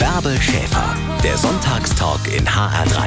Bärbel Schäfer, der Sonntagstalk in HR3.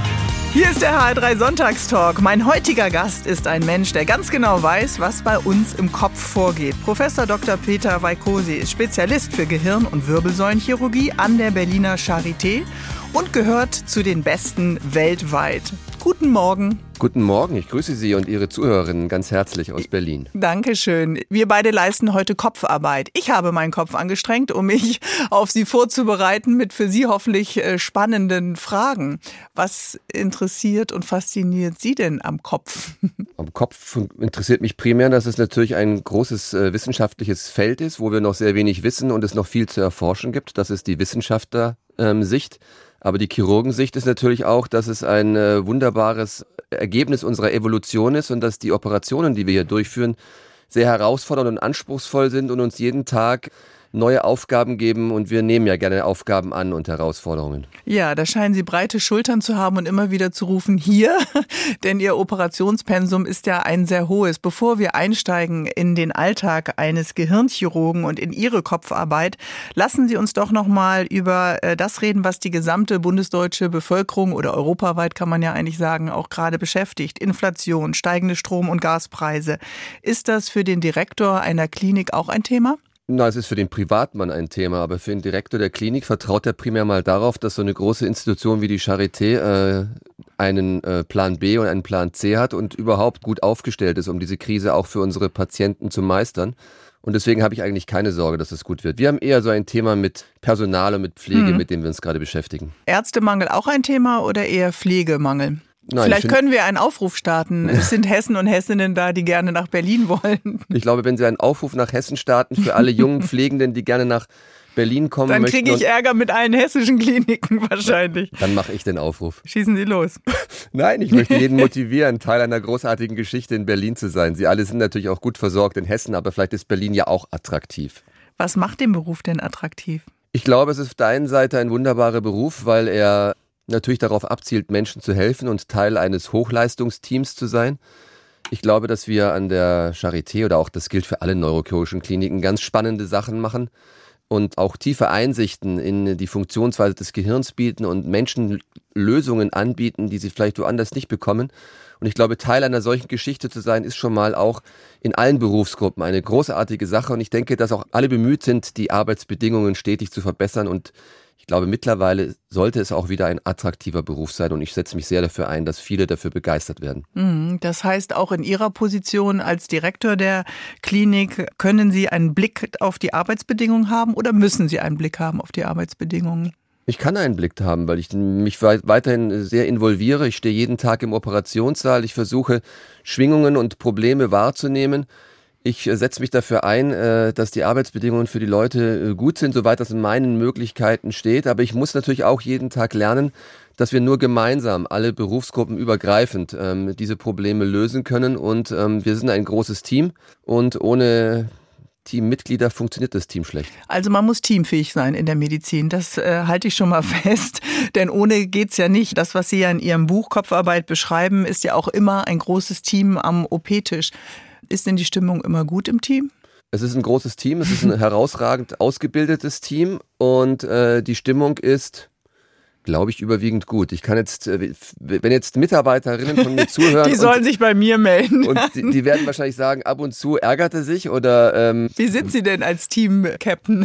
Hier ist der HR3 Sonntagstalk. Mein heutiger Gast ist ein Mensch, der ganz genau weiß, was bei uns im Kopf vorgeht. Professor Dr. Peter Weikosi ist Spezialist für Gehirn- und Wirbelsäulenchirurgie an der Berliner Charité und gehört zu den Besten weltweit. Guten Morgen. Guten Morgen, ich grüße Sie und Ihre Zuhörerinnen ganz herzlich aus Berlin. Dankeschön. Wir beide leisten heute Kopfarbeit. Ich habe meinen Kopf angestrengt, um mich auf Sie vorzubereiten mit für Sie hoffentlich spannenden Fragen. Was interessiert und fasziniert Sie denn am Kopf? Am Kopf interessiert mich primär, dass es natürlich ein großes wissenschaftliches Feld ist, wo wir noch sehr wenig wissen und es noch viel zu erforschen gibt. Das ist die Wissenschaftlersicht. Aber die Chirurgensicht ist natürlich auch, dass es ein wunderbares Ergebnis unserer Evolution ist und dass die Operationen, die wir hier durchführen, sehr herausfordernd und anspruchsvoll sind und uns jeden Tag neue Aufgaben geben, und wir nehmen ja gerne Aufgaben an und Herausforderungen. Ja, da scheinen Sie breite Schultern zu haben und immer wieder zu rufen, hier, denn Ihr Operationspensum ist ja ein sehr hohes. Bevor wir einsteigen in den Alltag eines Gehirnchirurgen und in Ihre Kopfarbeit, lassen Sie uns doch nochmal über das reden, was die gesamte bundesdeutsche Bevölkerung oder europaweit, kann man ja eigentlich sagen, auch gerade beschäftigt. Inflation, steigende Strom- und Gaspreise. Ist das für den Direktor einer Klinik auch ein Thema? Na, es ist für den Privatmann ein Thema, aber für den Direktor der Klinik vertraut er primär mal darauf, dass so eine große Institution wie die Charité einen Plan B und einen Plan C hat und überhaupt gut aufgestellt ist, um diese Krise auch für unsere Patienten zu meistern. Und deswegen habe ich eigentlich keine Sorge, dass es gut wird. Wir haben eher so ein Thema mit Personal und mit Pflege, mit dem wir uns gerade beschäftigen. Ärztemangel auch ein Thema oder eher Pflegemangel? Nein, vielleicht können wir einen Aufruf starten. Es sind Hessen und Hessinnen da, die gerne nach Berlin wollen. Ich glaube, wenn Sie einen Aufruf nach Hessen starten für alle jungen Pflegenden, die gerne nach Berlin kommen dann möchten. Dann kriege ich Ärger mit allen hessischen Kliniken wahrscheinlich. Dann mache ich den Aufruf. Schießen Sie los. Nein, ich möchte jeden motivieren, Teil einer großartigen Geschichte in Berlin zu sein. Sie alle sind natürlich auch gut versorgt in Hessen, aber vielleicht ist Berlin ja auch attraktiv. Was macht den Beruf denn attraktiv? Ich glaube, es ist auf der einen Seite ein wunderbarer Beruf, weil er natürlich darauf abzielt, Menschen zu helfen und Teil eines Hochleistungsteams zu sein. Ich glaube, dass wir an der Charité, oder auch das gilt für alle neurochirurgischen Kliniken, ganz spannende Sachen machen und auch tiefe Einsichten in die Funktionsweise des Gehirns bieten und Menschen Lösungen anbieten, die sie vielleicht woanders nicht bekommen. Und ich glaube, Teil einer solchen Geschichte zu sein, ist schon mal auch in allen Berufsgruppen eine großartige Sache. Und ich denke, dass auch alle bemüht sind, die Arbeitsbedingungen stetig zu verbessern. Und ich glaube, mittlerweile sollte es auch wieder ein attraktiver Beruf sein, und ich setze mich sehr dafür ein, dass viele dafür begeistert werden. Das heißt, auch in Ihrer Position als Direktor der Klinik können Sie einen Blick auf die Arbeitsbedingungen haben oder müssen Sie einen Blick haben auf die Arbeitsbedingungen? Ich kann einen Blick haben, weil ich mich weiterhin sehr involviere. Ich stehe jeden Tag im Operationssaal. Ich versuche, Schwingungen und Probleme wahrzunehmen. Ich setze mich dafür ein, dass die Arbeitsbedingungen für die Leute gut sind, soweit das in meinen Möglichkeiten steht. Aber ich muss natürlich auch jeden Tag lernen, dass wir nur gemeinsam, alle Berufsgruppen übergreifend, diese Probleme lösen können. Und wir sind ein großes Team, und ohne Teammitglieder funktioniert das Team schlecht. Also man muss teamfähig sein in der Medizin, das halte ich schon mal fest, denn ohne geht's ja nicht. Das, was Sie ja in Ihrem Buch Kopfarbeit beschreiben, ist ja auch immer ein großes Team am OP-Tisch. Ist denn die Stimmung immer gut im Team? Es ist ein großes Team, es ist ein herausragend ausgebildetes Team, und die Stimmung ist, glaube ich, überwiegend gut. Ich kann jetzt, wenn jetzt Mitarbeiterinnen von mir zuhören. Die sollen sich bei mir melden. Und die werden wahrscheinlich sagen, ab und zu ärgert er sich oder. Wie sind Sie denn als Team-Captain?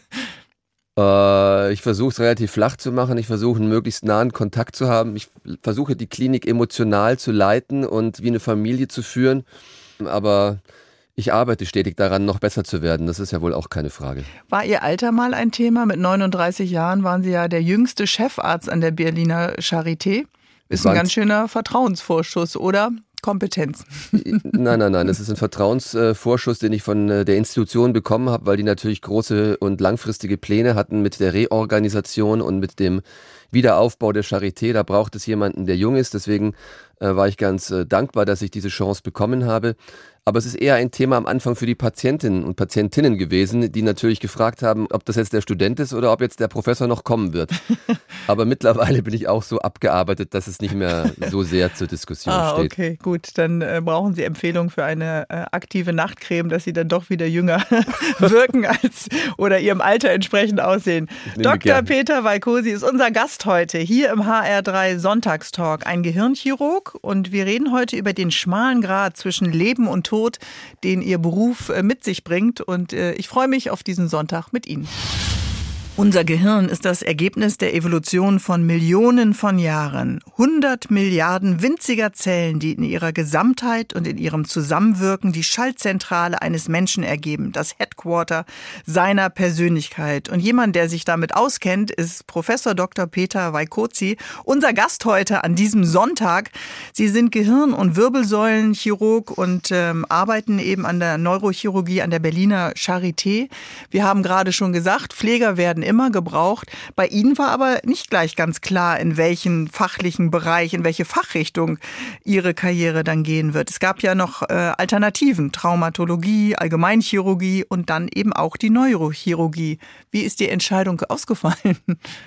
Ich versuche es relativ flach zu machen. Ich versuche einen möglichst nahen Kontakt zu haben. Ich versuche die Klinik emotional zu leiten und wie eine Familie zu führen. Aber ich arbeite stetig daran, noch besser zu werden. Das ist ja wohl auch keine Frage. War Ihr Alter mal ein Thema? Mit 39 Jahren waren Sie ja der jüngste Chefarzt an der Berliner Charité. Ist ein ganz schöner Vertrauensvorschuss, oder? Kompetenz. Nein. Das ist ein Vertrauensvorschuss, den ich von der Institution bekommen habe, weil die natürlich große und langfristige Pläne hatten mit der Reorganisation und mit dem Wiederaufbau der Charité. Da braucht es jemanden, der jung ist. Deswegen war ich ganz dankbar, dass ich diese Chance bekommen habe. Aber es ist eher ein Thema am Anfang für die Patientinnen und Patientinnen gewesen, die natürlich gefragt haben, ob das jetzt der Student ist oder ob jetzt der Professor noch kommen wird. Aber mittlerweile bin ich auch so abgearbeitet, dass es nicht mehr so sehr zur Diskussion steht. Okay, gut. Dann brauchen Sie Empfehlungen für eine aktive Nachtcreme, dass Sie dann doch wieder jünger wirken oder Ihrem Alter entsprechend aussehen. Dr. Peter Wajkosi ist unser Gast heute hier im HR3 Sonntagstalk, ein Gehirnchirurg. Und wir reden heute über den schmalen Grat zwischen Leben und Tod, den Ihr Beruf mit sich bringt. Und ich freue mich auf diesen Sonntag mit Ihnen. Unser Gehirn ist das Ergebnis der Evolution von Millionen von Jahren. 100 Milliarden winziger Zellen, die in ihrer Gesamtheit und in ihrem Zusammenwirken die Schaltzentrale eines Menschen ergeben, das Headquarter seiner Persönlichkeit. Und jemand, der sich damit auskennt, ist Professor Dr. Peter Wajkosi, unser Gast heute an diesem Sonntag. Sie sind Gehirn- und Wirbelsäulenchirurg und arbeiten eben an der Neurochirurgie an der Berliner Charité. Wir haben gerade schon gesagt, Pfleger werden immer gebraucht. Bei Ihnen war aber nicht gleich ganz klar, in welchen fachlichen Bereich, in welche Fachrichtung Ihre Karriere dann gehen wird. Es gab ja noch Alternativen, Traumatologie, Allgemeinchirurgie und dann eben auch die Neurochirurgie. Wie ist die Entscheidung ausgefallen?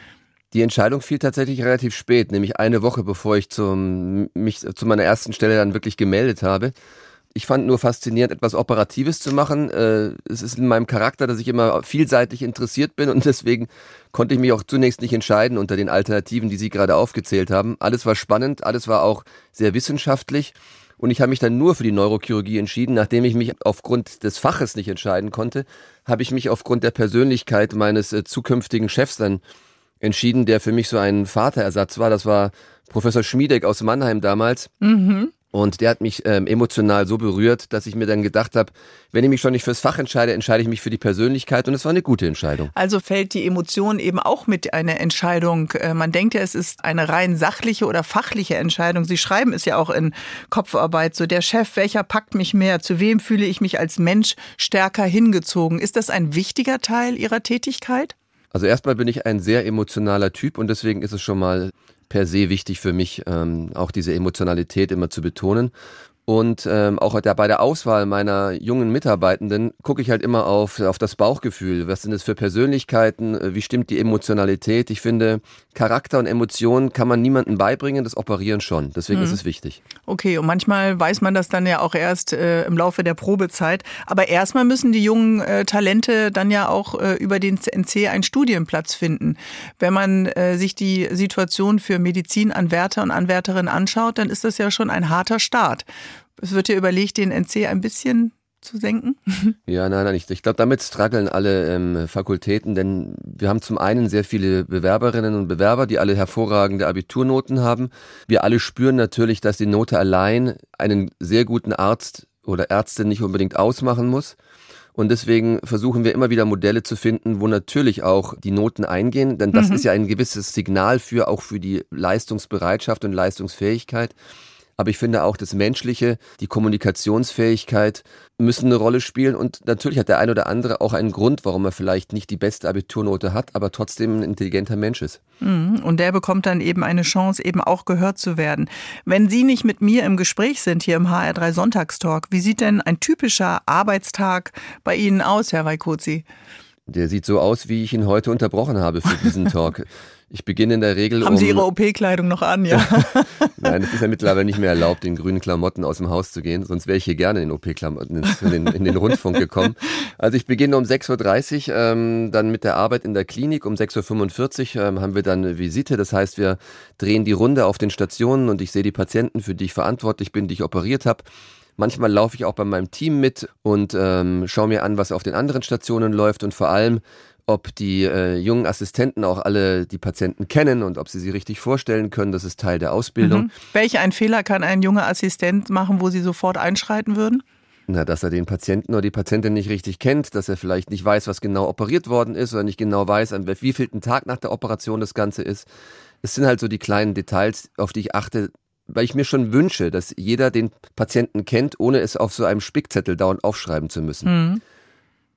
Die Entscheidung fiel tatsächlich relativ spät, nämlich eine Woche, bevor ich mich zu meiner ersten Stelle dann wirklich gemeldet habe. Ich fand nur faszinierend, etwas Operatives zu machen. Es ist in meinem Charakter, dass ich immer vielseitig interessiert bin und deswegen konnte ich mich auch zunächst nicht entscheiden unter den Alternativen, die Sie gerade aufgezählt haben. Alles war spannend, alles war auch sehr wissenschaftlich und ich habe mich dann nur für die Neurochirurgie entschieden. Nachdem ich mich aufgrund des Faches nicht entscheiden konnte, habe ich mich aufgrund der Persönlichkeit meines zukünftigen Chefs dann entschieden, der für mich so ein Vaterersatz war. Das war Professor Schmiedek aus Mannheim damals. Und der hat mich emotional so berührt, dass ich mir dann gedacht habe, wenn ich mich schon nicht fürs Fach entscheide, entscheide ich mich für die Persönlichkeit und es war eine gute Entscheidung. Also fällt die Emotion eben auch mit einer Entscheidung. Man denkt ja, es ist eine rein sachliche oder fachliche Entscheidung. Sie schreiben es ja auch in Kopfarbeit so, der Chef, welcher packt mich mehr? Zu wem fühle ich mich als Mensch stärker hingezogen? Ist das ein wichtiger Teil Ihrer Tätigkeit? Also erstmal bin ich ein sehr emotionaler Typ und deswegen ist es schon mal per se wichtig für mich, auch diese Emotionalität immer zu betonen. Und auch bei der Auswahl meiner jungen Mitarbeitenden gucke ich halt immer auf das Bauchgefühl. Was sind es für Persönlichkeiten? Wie stimmt die Emotionalität? Ich finde, Charakter und Emotionen kann man niemandem beibringen, das Operieren schon. Deswegen ist es wichtig. Okay, und manchmal weiß man das dann ja auch erst im Laufe der Probezeit. Aber erstmal müssen die jungen Talente dann ja auch über den NC einen Studienplatz finden. Wenn man sich die Situation für Medizinanwärter und Anwärterinnen anschaut, dann ist das ja schon ein harter Start. Es wird ja überlegt, den NC ein bisschen zu senken. Ja, nein. Ich glaube, damit strugglen alle Fakultäten, denn wir haben zum einen sehr viele Bewerberinnen und Bewerber, die alle hervorragende Abiturnoten haben. Wir alle spüren natürlich, dass die Note allein einen sehr guten Arzt oder Ärztin nicht unbedingt ausmachen muss. Und deswegen versuchen wir immer wieder Modelle zu finden, wo natürlich auch die Noten eingehen, denn das ist ja ein gewisses Signal auch für die Leistungsbereitschaft und Leistungsfähigkeit. Aber ich finde auch das Menschliche, die Kommunikationsfähigkeit müssen eine Rolle spielen und natürlich hat der ein oder andere auch einen Grund, warum er vielleicht nicht die beste Abiturnote hat, aber trotzdem ein intelligenter Mensch ist. Und der bekommt dann eben eine Chance, eben auch gehört zu werden. Wenn Sie nicht mit mir im Gespräch sind hier im HR3 Sonntagstalk, wie sieht denn ein typischer Arbeitstag bei Ihnen aus, Herr Wajkosi? Der sieht so aus, wie ich ihn heute unterbrochen habe für diesen Talk. Ich beginne in der Regel Haben Sie Ihre OP-Kleidung noch an, ja? Nein, es ist ja mittlerweile nicht mehr erlaubt, in grünen Klamotten aus dem Haus zu gehen. Sonst wäre ich hier gerne in OP-Klamotten in den Rundfunk gekommen. Also ich beginne um 6.30 Uhr, dann mit der Arbeit in der Klinik. Um 6.45 Uhr haben wir dann eine Visite. Das heißt, wir drehen die Runde auf den Stationen und ich sehe die Patienten, für die ich verantwortlich bin, die ich operiert habe. Manchmal laufe ich auch bei meinem Team mit und schaue mir an, was auf den anderen Stationen läuft und vor allem, ob die jungen Assistenten auch alle die Patienten kennen und ob sie richtig vorstellen können. Das ist Teil der Ausbildung. Welch ein Fehler kann ein junger Assistent machen, wo Sie sofort einschreiten würden? Na, dass er den Patienten oder die Patientin nicht richtig kennt, dass er vielleicht nicht weiß, was genau operiert worden ist oder nicht genau weiß, an wievielten Tag nach der Operation das Ganze ist. Es sind halt so die kleinen Details, auf die ich achte, weil ich mir schon wünsche, dass jeder den Patienten kennt, ohne es auf so einem Spickzettel dauernd aufschreiben zu müssen.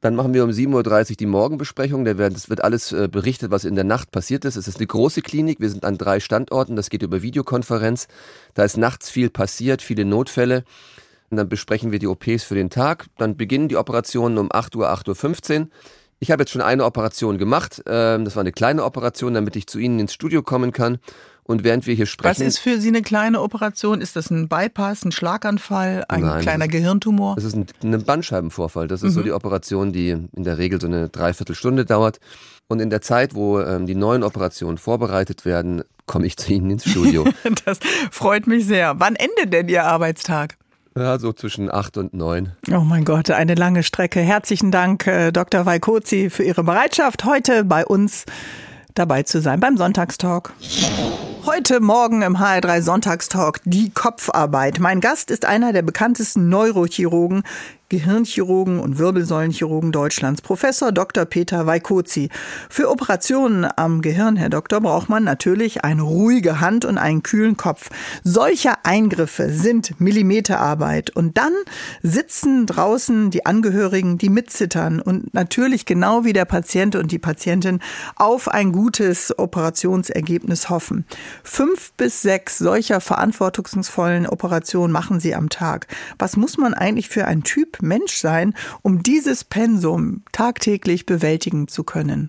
Dann machen wir um 7.30 Uhr die Morgenbesprechung. Es wird alles berichtet, was in der Nacht passiert ist. Es ist eine große Klinik. Wir sind an 3 Standorten. Das geht über Videokonferenz. Da ist nachts viel passiert, viele Notfälle. Und dann besprechen wir die OPs für den Tag. Dann beginnen die Operationen um 8 Uhr, 8.15 Uhr. Ich habe jetzt schon eine Operation gemacht. Das war eine kleine Operation, damit ich zu Ihnen ins Studio kommen kann. Und während wir hier sprechen... Was ist für Sie eine kleine Operation? Ist das ein Bypass, ein Schlaganfall, ein kleiner Gehirntumor? Das ist ein Bandscheibenvorfall. Das ist so die Operation, die in der Regel so eine Dreiviertelstunde dauert. Und in der Zeit, wo die neuen Operationen vorbereitet werden, komme ich zu Ihnen ins Studio. Das freut mich sehr. Wann endet denn Ihr Arbeitstag? Ja, so zwischen 8 und 9. Oh mein Gott, eine lange Strecke. Herzlichen Dank, Dr. Vai-Kozi, für Ihre Bereitschaft, heute bei uns dabei zu sein beim Sonntagstalk. Heute Morgen im HR3 Sonntagstalk die Kopfarbeit. Mein Gast ist einer der bekanntesten Neurochirurgen, Gehirnchirurgen und Wirbelsäulenchirurgen Deutschlands, Professor Dr. Peter Vai-Kozi. Für Operationen am Gehirn, Herr Doktor, braucht man natürlich eine ruhige Hand und einen kühlen Kopf. Solche Eingriffe sind Millimeterarbeit. Und dann sitzen draußen die Angehörigen, die mitzittern und natürlich genau wie der Patient und die Patientin auf ein gutes Operationsergebnis hoffen. 5 bis 6 solcher verantwortungsvollen Operationen machen sie am Tag. Was muss man eigentlich für ein Typ Mensch sein, um dieses Pensum tagtäglich bewältigen zu können?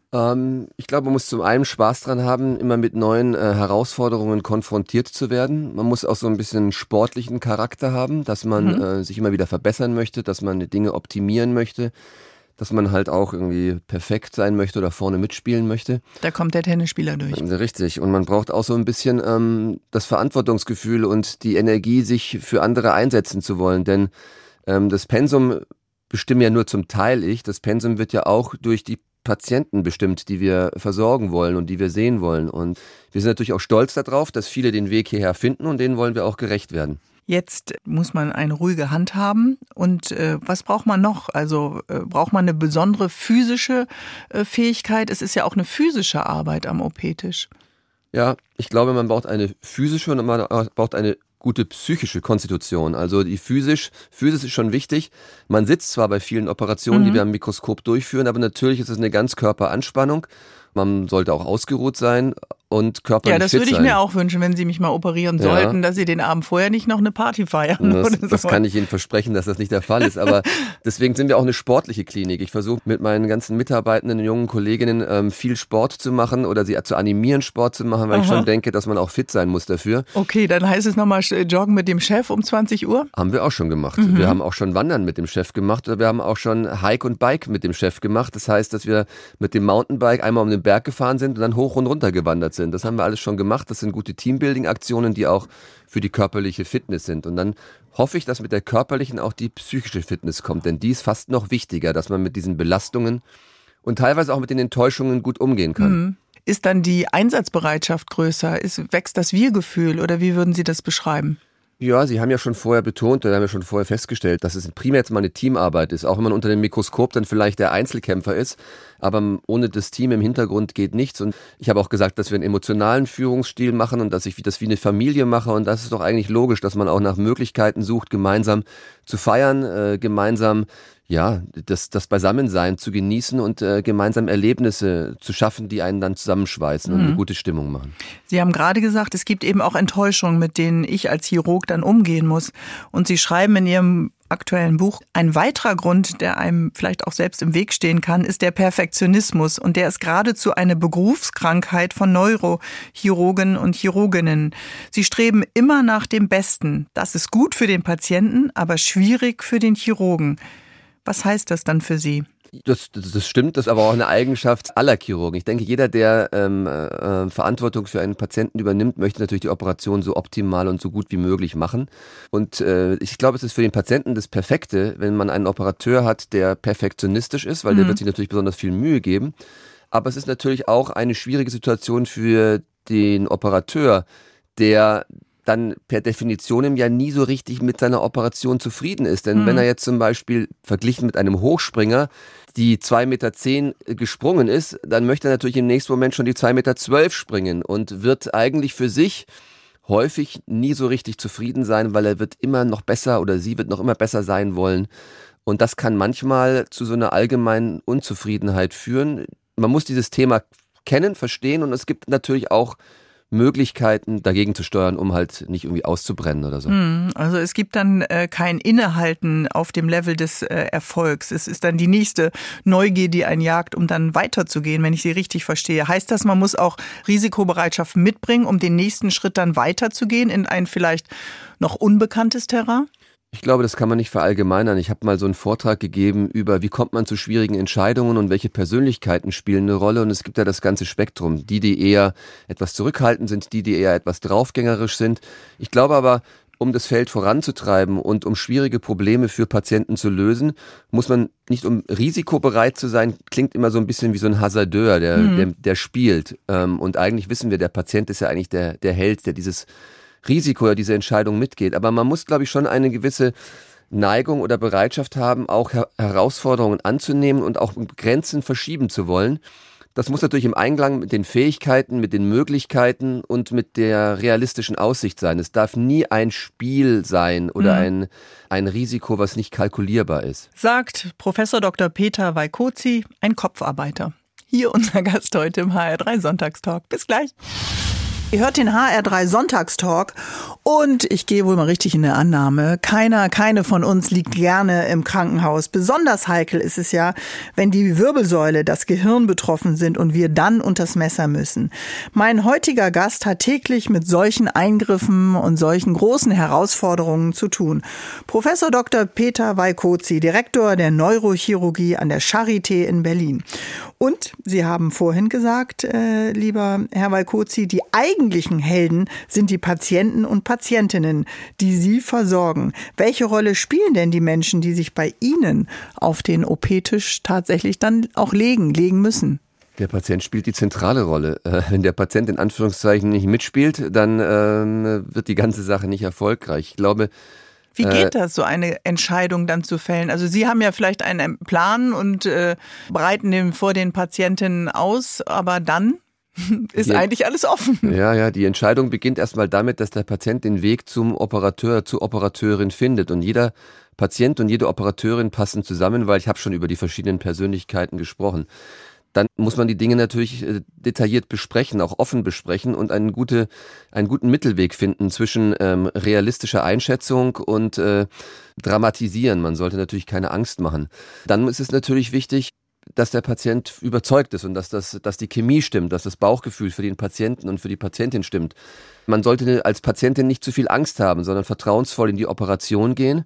Ich glaube, man muss zum einen Spaß dran haben, immer mit neuen Herausforderungen konfrontiert zu werden. Man muss auch so ein bisschen einen sportlichen Charakter haben, dass man sich immer wieder verbessern möchte, dass man die Dinge optimieren möchte, dass man halt auch irgendwie perfekt sein möchte oder vorne mitspielen möchte. Da kommt der Tennisspieler durch. Richtig. Und man braucht auch so ein bisschen das Verantwortungsgefühl und die Energie, sich für andere einsetzen zu wollen. Denn das Pensum bestimme ja nur zum Teil ich. Das Pensum wird ja auch durch die Patienten bestimmt, die wir versorgen wollen und die wir sehen wollen. Und wir sind natürlich auch stolz darauf, dass viele den Weg hierher finden und denen wollen wir auch gerecht werden. Jetzt muss man eine ruhige Hand haben. Und was braucht man noch? Also braucht man eine besondere physische Fähigkeit? Es ist ja auch eine physische Arbeit am OP-Tisch. Ja, ich glaube, man braucht eine physische und man braucht eine gute psychische Konstitution. Also die Physis ist schon wichtig. Man sitzt zwar bei vielen Operationen, die wir am Mikroskop durchführen, aber natürlich ist es eine Ganzkörperanspannung. Man sollte auch ausgeruht sein und körperlich fit sein. Ja, das würde ich mir auch wünschen, wenn Sie mich mal operieren sollten, dass Sie den Abend vorher nicht noch eine Party feiern oder so. Das kann ich Ihnen versprechen, dass das nicht der Fall ist. Aber deswegen sind wir auch eine sportliche Klinik. Ich versuche mit meinen ganzen Mitarbeitenden, jungen Kolleginnen viel Sport zu machen oder sie zu animieren, Sport zu machen, weil ich schon denke, dass man auch fit sein muss dafür. Okay, dann heißt es nochmal Joggen mit dem Chef um 20 Uhr? Haben wir auch schon gemacht. Wir haben auch schon Wandern mit dem Chef gemacht oder wir haben auch schon Hike und Bike mit dem Chef gemacht. Das heißt, dass wir mit dem Mountainbike einmal um den Berg gefahren sind und dann hoch und runter gewandert sind. Das haben wir alles schon gemacht. Das sind gute Teambuilding-Aktionen, die auch für die körperliche Fitness sind. Und dann hoffe ich, dass mit der körperlichen auch die psychische Fitness kommt. Denn die ist fast noch wichtiger, dass man mit diesen Belastungen und teilweise auch mit den Enttäuschungen gut umgehen kann. Ist dann die Einsatzbereitschaft größer? Wächst das Wir-Gefühl oder wie würden Sie das beschreiben? Ja, Sie haben ja schon vorher betont, oder haben ja schon vorher festgestellt, dass es primär jetzt mal eine Teamarbeit ist, auch wenn man unter dem Mikroskop dann vielleicht der Einzelkämpfer ist, aber ohne das Team im Hintergrund geht nichts. Und ich habe auch gesagt, dass wir einen emotionalen Führungsstil machen und dass ich das wie eine Familie mache und das ist doch eigentlich logisch, dass man auch nach Möglichkeiten sucht, gemeinsam zu feiern, gemeinsam das Beisammensein zu genießen und gemeinsam Erlebnisse zu schaffen, die einen dann zusammenschweißen und eine gute Stimmung machen. Sie haben gerade gesagt, es gibt eben auch Enttäuschungen, mit denen ich als Chirurg dann umgehen muss. Und Sie schreiben in Ihrem aktuellen Buch, ein weiterer Grund, der einem vielleicht auch selbst im Weg stehen kann, ist der Perfektionismus. Und der ist geradezu eine Berufskrankheit von Neurochirurgen und Chirurginnen. Sie streben immer nach dem Besten. Das ist gut für den Patienten, aber schwierig für den Chirurgen. Was heißt das dann für Sie? Das stimmt, das ist aber auch eine Eigenschaft aller Chirurgen. Ich denke, jeder, der Verantwortung für einen Patienten übernimmt, möchte natürlich die Operation so optimal und so gut wie möglich machen. Und ich glaube, es ist für den Patienten das Perfekte, wenn man einen Operateur hat, der perfektionistisch ist, weil der wird sich natürlich besonders viel Mühe geben. Aber es ist natürlich auch eine schwierige Situation für den Operateur, der dann per Definition ja nie so richtig mit seiner Operation zufrieden ist. Denn wenn er jetzt zum Beispiel verglichen mit einem Hochspringer die 2,10 Meter gesprungen ist, dann möchte er natürlich im nächsten Moment schon die 2,12 Meter springen und wird eigentlich für sich häufig nie so richtig zufrieden sein, weil er wird immer noch besser oder sie wird noch immer besser sein wollen. Und das kann manchmal zu so einer allgemeinen Unzufriedenheit führen. Man muss dieses Thema kennen, verstehen und es gibt natürlich auch Möglichkeiten, dagegen zu steuern, um halt nicht irgendwie auszubrennen oder so. Also es gibt dann kein Innehalten auf dem Level des Erfolgs. Es ist dann die nächste Neugier, die einen jagt, um dann weiterzugehen, wenn ich Sie richtig verstehe. Heißt das, man muss auch Risikobereitschaft mitbringen, um den nächsten Schritt dann weiterzugehen in ein vielleicht noch unbekanntes Terrain? Ich glaube, das kann man nicht verallgemeinern. Ich habe mal so einen Vortrag gegeben über, wie kommt man zu schwierigen Entscheidungen und welche Persönlichkeiten spielen eine Rolle. Und es gibt ja das ganze Spektrum. Die eher etwas zurückhaltend sind, die eher etwas draufgängerisch sind. Ich glaube aber, um das Feld voranzutreiben und um schwierige Probleme für Patienten zu lösen, muss man nicht, um risikobereit zu sein, klingt immer so ein bisschen wie so ein Hasardeur, der spielt. Und eigentlich wissen wir, der Patient ist ja eigentlich der Held, der dieses Risiko oder diese Entscheidung mitgeht. Aber man muss, glaube ich, schon eine gewisse Neigung oder Bereitschaft haben, auch Herausforderungen anzunehmen und auch Grenzen verschieben zu wollen. Das muss natürlich im Einklang mit den Fähigkeiten, mit den Möglichkeiten und mit der realistischen Aussicht sein. Es darf nie ein Spiel sein oder ein Risiko, was nicht kalkulierbar ist. Sagt Professor Dr. Peter Weikozy, ein Kopfarbeiter. Hier unser Gast heute im HR3 Sonntagstalk. Bis gleich. Ihr hört den HR3 Sonntagstalk und ich gehe wohl mal richtig in der Annahme, keine von uns liegt gerne im Krankenhaus. Besonders heikel ist es ja, wenn die Wirbelsäule, das Gehirn betroffen sind und wir dann unters Messer müssen. Mein heutiger Gast hat täglich mit solchen Eingriffen und solchen großen Herausforderungen zu tun. Professor Dr. Peter Weikozy, Direktor der Neurochirurgie an der Charité in Berlin. Und Sie haben vorhin gesagt, lieber Herr Weikozy, die eigentlichen Helden sind die Patienten und Patientinnen, die Sie versorgen. Welche Rolle spielen denn die Menschen, die sich bei Ihnen auf den OP-Tisch tatsächlich dann auch legen müssen? Der Patient spielt die zentrale Rolle. Wenn der Patient in Anführungszeichen nicht mitspielt, dann wird die ganze Sache nicht erfolgreich. Ich glaube, wie geht das, so eine Entscheidung dann zu fällen? Also Sie haben ja vielleicht einen Plan und bereiten den vor den Patientinnen aus, aber dann ist eigentlich alles offen. Ja, die Entscheidung beginnt erstmal damit, dass der Patient den Weg zum Operateur, zur Operateurin findet. Und jeder Patient und jede Operateurin passen zusammen, weil ich habe schon über die verschiedenen Persönlichkeiten gesprochen. Dann muss man die Dinge natürlich detailliert besprechen, auch offen besprechen und einen guten Mittelweg finden zwischen realistischer Einschätzung und Dramatisieren. Man sollte natürlich keine Angst machen. Dann ist es natürlich wichtig, dass der Patient überzeugt ist und dass die Chemie stimmt, dass das Bauchgefühl für den Patienten und für die Patientin stimmt. Man sollte als Patientin nicht zu viel Angst haben, sondern vertrauensvoll in die Operation gehen.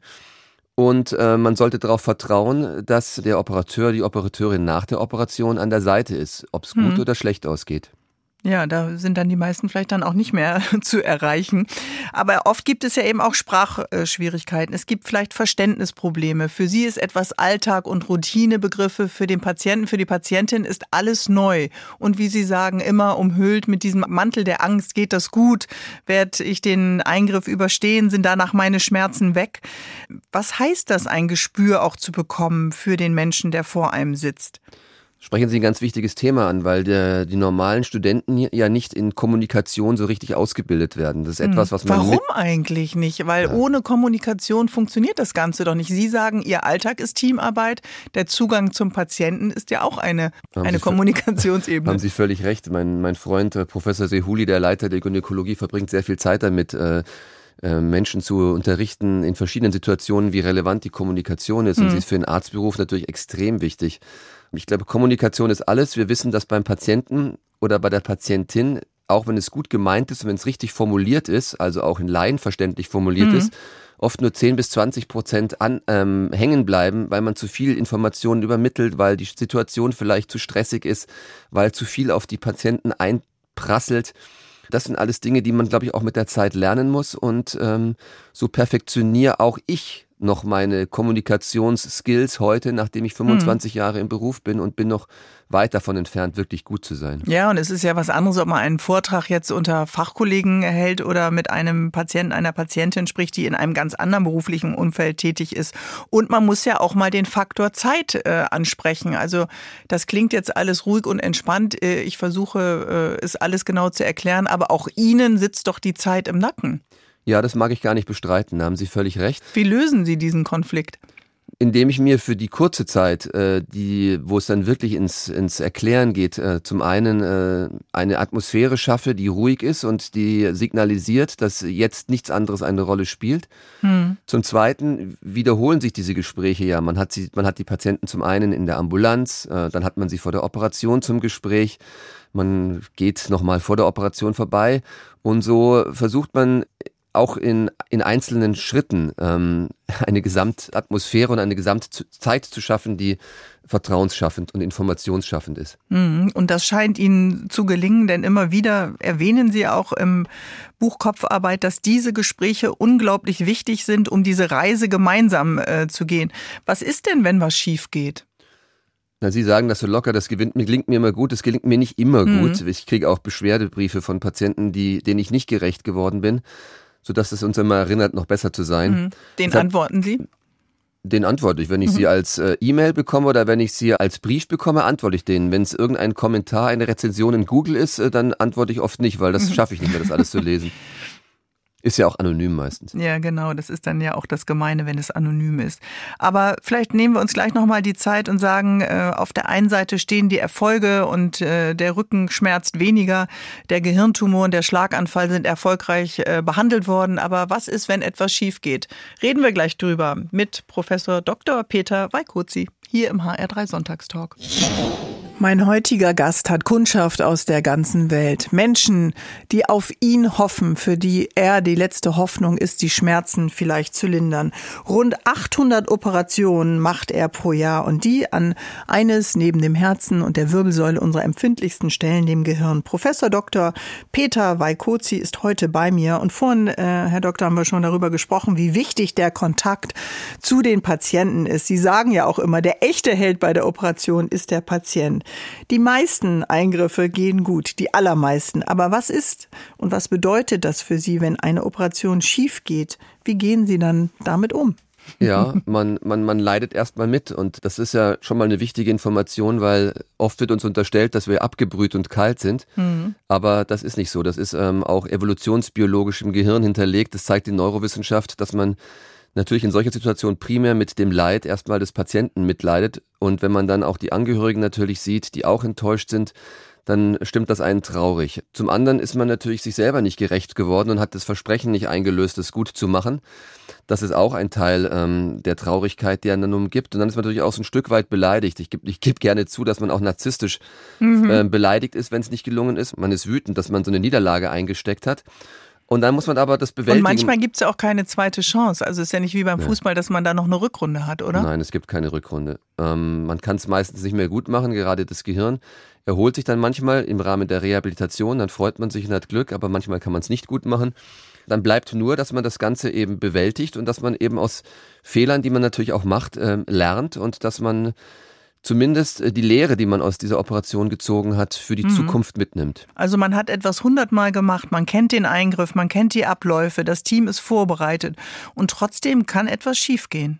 Und man sollte darauf vertrauen, dass der Operateur, die Operateurin nach der Operation an der Seite ist, ob es gut oder schlecht ausgeht. Ja, da sind dann die meisten vielleicht dann auch nicht mehr zu erreichen. Aber oft gibt es ja eben auch Sprachschwierigkeiten. Es gibt vielleicht Verständnisprobleme. Für Sie ist etwas Alltag und Routinebegriffe. Für den Patienten, für die Patientin ist alles neu. Und wie Sie sagen, immer umhüllt mit diesem Mantel der Angst. Geht das gut? Werde ich den Eingriff überstehen? Sind danach meine Schmerzen weg? Was heißt das, ein Gespür auch zu bekommen für den Menschen, der vor einem sitzt? Sprechen Sie ein ganz wichtiges Thema an, weil die normalen Studenten ja nicht in Kommunikation so richtig ausgebildet werden. Das ist etwas, was man Warum eigentlich nicht? Weil ohne Kommunikation funktioniert das Ganze doch nicht. Sie sagen, Ihr Alltag ist Teamarbeit. Der Zugang zum Patienten ist ja auch eine Kommunikationsebene. Haben Sie völlig recht. Mein Freund Professor Sehuli, der Leiter der Gynäkologie, verbringt sehr viel Zeit damit, Menschen zu unterrichten in verschiedenen Situationen, wie relevant die Kommunikation ist. Und sie ist für den Arztberuf natürlich extrem wichtig. Ich glaube, Kommunikation ist alles. Wir wissen, dass beim Patienten oder bei der Patientin, auch wenn es gut gemeint ist und wenn es richtig formuliert ist, also auch in laienverständlich formuliert ist, oft nur 10-20% hängen bleiben, weil man zu viel Informationen übermittelt, weil die Situation vielleicht zu stressig ist, weil zu viel auf die Patienten einprasselt. Das sind alles Dinge, die man, glaube ich, auch mit der Zeit lernen muss. Und so perfektioniere auch ich noch meine Kommunikationsskills heute, nachdem ich 25 Jahre im Beruf bin und bin noch weit davon entfernt, wirklich gut zu sein. Ja, und es ist ja was anderes, ob man einen Vortrag jetzt unter Fachkollegen hält oder mit einem Patienten, einer Patientin spricht, die in einem ganz anderen beruflichen Umfeld tätig ist. Und man muss ja auch mal den Faktor Zeit ansprechen. Also das klingt jetzt alles ruhig und entspannt. Ich versuche, es alles genau zu erklären, aber auch Ihnen sitzt doch die Zeit im Nacken. Ja, das mag ich gar nicht bestreiten, da haben Sie völlig recht. Wie lösen Sie diesen Konflikt? Indem ich mir für die kurze Zeit, wo es dann wirklich ins Erklären geht, zum einen eine Atmosphäre schaffe, die ruhig ist und die signalisiert, dass jetzt nichts anderes eine Rolle spielt. Zum Zweiten wiederholen sich diese Gespräche ja. Man hat die Patienten zum einen in der Ambulanz, dann hat man sie vor der Operation zum Gespräch, man geht nochmal vor der Operation vorbei und so versucht man auch in einzelnen Schritten eine Gesamtatmosphäre und eine Gesamtzeit zu schaffen, die vertrauensschaffend und informationsschaffend ist. Und das scheint Ihnen zu gelingen, denn immer wieder erwähnen Sie auch im Buch Kopfarbeit, dass diese Gespräche unglaublich wichtig sind, um diese Reise gemeinsam zu gehen. Was ist denn, wenn was schief geht? Na, Sie sagen das so locker, das gelingt mir immer gut, das gelingt mir nicht immer gut. Ich kriege auch Beschwerdebriefe von Patienten, denen ich nicht gerecht geworden bin, sodass es uns immer erinnert, noch besser zu sein. Den antworten Sie? Den antworte ich. Wenn ich sie als E-Mail bekomme oder wenn ich sie als Brief bekomme, antworte ich denen. Wenn es irgendein Kommentar, eine Rezension in Google ist, dann antworte ich oft nicht, weil das schaffe ich nicht mehr, das alles zu lesen. Ist ja auch anonym meistens. Ja, genau. Das ist dann ja auch das Gemeine, wenn es anonym ist. Aber vielleicht nehmen wir uns gleich nochmal die Zeit und sagen, auf der einen Seite stehen die Erfolge und der Rücken schmerzt weniger. Der Gehirntumor und der Schlaganfall sind erfolgreich behandelt worden. Aber was ist, wenn etwas schief geht? Reden wir gleich drüber mit Professor Dr. Peter Weikotzi hier im HR3 Sonntagstalk. Mein heutiger Gast hat Kundschaft aus der ganzen Welt. Menschen, die auf ihn hoffen, für die er die letzte Hoffnung ist, die Schmerzen vielleicht zu lindern. Rund 800 Operationen macht er pro Jahr und die an eines neben dem Herzen und der Wirbelsäule unserer empfindlichsten Stellen, dem Gehirn. Professor Dr. Peter Weikotzi ist heute bei mir und vorhin, Herr Doktor, haben wir schon darüber gesprochen, wie wichtig der Kontakt zu den Patienten ist. Sie sagen ja auch immer, der echte Held bei der Operation ist der Patient. Die meisten Eingriffe gehen gut, die allermeisten. Aber was ist und was bedeutet das für Sie, wenn eine Operation schief geht? Wie gehen Sie dann damit um? Ja, man leidet erstmal mit und das ist ja schon mal eine wichtige Information, weil oft wird uns unterstellt, dass wir abgebrüht und kalt sind, aber das ist nicht so. Das ist auch evolutionsbiologisch im Gehirn hinterlegt. Das zeigt die Neurowissenschaft, dass man natürlich in solcher Situation primär mit dem Leid erstmal des Patienten mitleidet und wenn man dann auch die Angehörigen natürlich sieht, die auch enttäuscht sind, dann stimmt das einen traurig. Zum anderen ist man natürlich sich selber nicht gerecht geworden und hat das Versprechen nicht eingelöst, es gut zu machen. Das ist auch ein Teil der Traurigkeit, die einen dann umgibt. Und dann ist man natürlich auch so ein Stück weit beleidigt. Ich geb gerne zu, dass man auch narzisstisch beleidigt ist, wenn es nicht gelungen ist. Man ist wütend, dass man so eine Niederlage eingesteckt hat. Und dann muss man aber das bewältigen. Und manchmal gibt es ja auch keine zweite Chance. Also es ist ja nicht wie beim Fußball, dass man da noch eine Rückrunde hat, oder? Nein, es gibt keine Rückrunde. Man kann es meistens nicht mehr gut machen, gerade das Gehirn erholt sich dann manchmal im Rahmen der Rehabilitation, dann freut man sich und hat Glück, aber manchmal kann man es nicht gut machen. Dann bleibt nur, dass man das Ganze eben bewältigt und dass man eben aus Fehlern, die man natürlich auch macht, lernt und dass man zumindest die Lehre, die man aus dieser Operation gezogen hat, für die Zukunft mitnimmt. Also man hat etwas 100-mal gemacht, man kennt den Eingriff, man kennt die Abläufe, das Team ist vorbereitet und trotzdem kann etwas schiefgehen.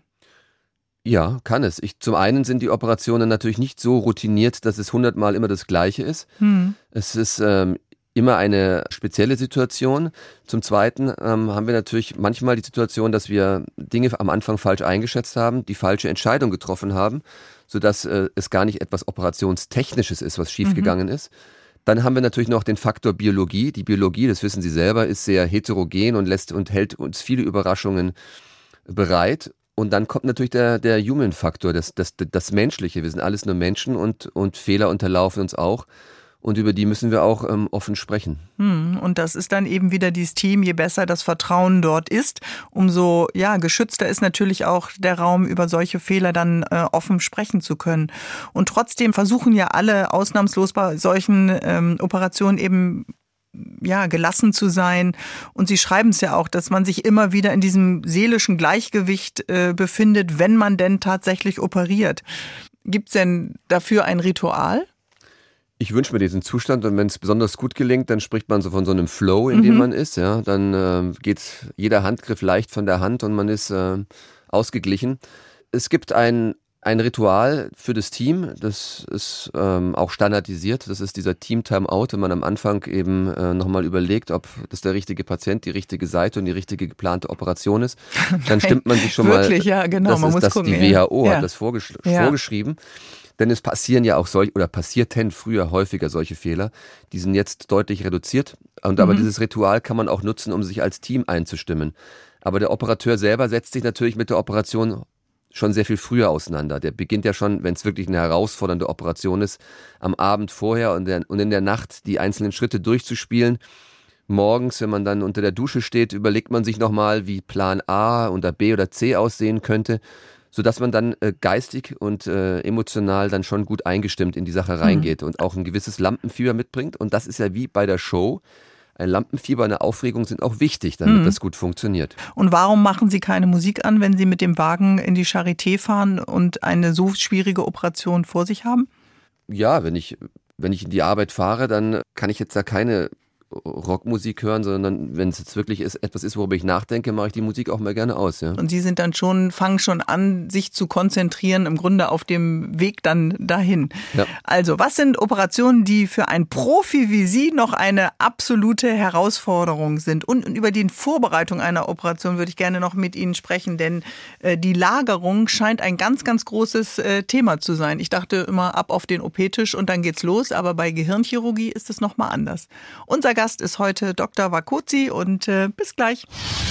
Ja, kann es. Zum einen sind die Operationen natürlich nicht so routiniert, dass es 100-mal immer das Gleiche ist. Es ist immer eine spezielle Situation. Zum Zweiten haben wir natürlich manchmal die Situation, dass wir Dinge am Anfang falsch eingeschätzt haben, die falsche Entscheidung getroffen haben, sodass es gar nicht etwas Operationstechnisches ist, was schiefgegangen ist. Dann haben wir natürlich noch den Faktor Biologie. Die Biologie, das wissen Sie selber, ist sehr heterogen und hält uns viele Überraschungen bereit. Und dann kommt natürlich der Human-Faktor, das Menschliche. Wir sind alles nur Menschen und Fehler unterlaufen uns auch. Und über die müssen wir auch offen sprechen. Und das ist dann eben wieder dieses Team, je besser das Vertrauen dort ist, umso geschützter ist natürlich auch der Raum, über solche Fehler dann offen sprechen zu können. Und trotzdem versuchen ja alle ausnahmslos bei solchen Operationen eben gelassen zu sein. Und Sie schreiben es ja auch, dass man sich immer wieder in diesem seelischen Gleichgewicht befindet, wenn man denn tatsächlich operiert. Gibt es denn dafür ein Ritual? Ich wünsche mir diesen Zustand und wenn es besonders gut gelingt, dann spricht man so von so einem Flow, in dem man ist. Ja, dann geht jeder Handgriff leicht von der Hand und man ist ausgeglichen. Es gibt ein ein Ritual für das Team, das ist auch standardisiert. Das ist dieser Team-Timeout, wenn man am Anfang eben nochmal überlegt, ob das der richtige Patient, die richtige Seite und die richtige geplante Operation ist. Dann stimmt man sich schon wirklich, ja, genau. Das man ist muss das, gucken, die ja. WHO hat das vorgeschrieben. Denn es passieren ja auch passierten früher häufiger solche Fehler. Die sind jetzt deutlich reduziert. Aber dieses Ritual kann man auch nutzen, um sich als Team einzustimmen. Aber der Operateur selber setzt sich natürlich mit der Operation schon sehr viel früher auseinander. Der beginnt ja schon, wenn es wirklich eine herausfordernde Operation ist, am Abend vorher und in der Nacht die einzelnen Schritte durchzuspielen. Morgens, wenn man dann unter der Dusche steht, überlegt man sich nochmal, wie Plan A oder B oder C aussehen könnte, sodass man dann geistig und emotional dann schon gut eingestimmt in die Sache reingeht und auch ein gewisses Lampenfieber mitbringt. Und das ist ja wie bei der Show. Ein Lampenfieber, eine Aufregung sind auch wichtig, damit das gut funktioniert. Und warum machen Sie keine Musik an, wenn Sie mit dem Wagen in die Charité fahren und eine so schwierige Operation vor sich haben? Ja, wenn ich in die Arbeit fahre, dann kann ich jetzt da keine Rockmusik hören, sondern wenn es jetzt wirklich etwas ist, worüber ich nachdenke, mache ich die Musik auch mal gerne aus. Ja. Und Sie sind dann fangen schon an, sich zu konzentrieren, im Grunde auf dem Weg dann dahin. Ja. Also, was sind Operationen, die für einen Profi wie Sie noch eine absolute Herausforderung sind? Und über die Vorbereitung einer Operation würde ich gerne noch mit Ihnen sprechen, denn die Lagerung scheint ein ganz, ganz großes Thema zu sein. Ich dachte immer ab auf den OP-Tisch und dann geht's los, aber bei Gehirnchirurgie ist es nochmal anders. Unser Gast ist heute Dr. Vacozi und bis gleich.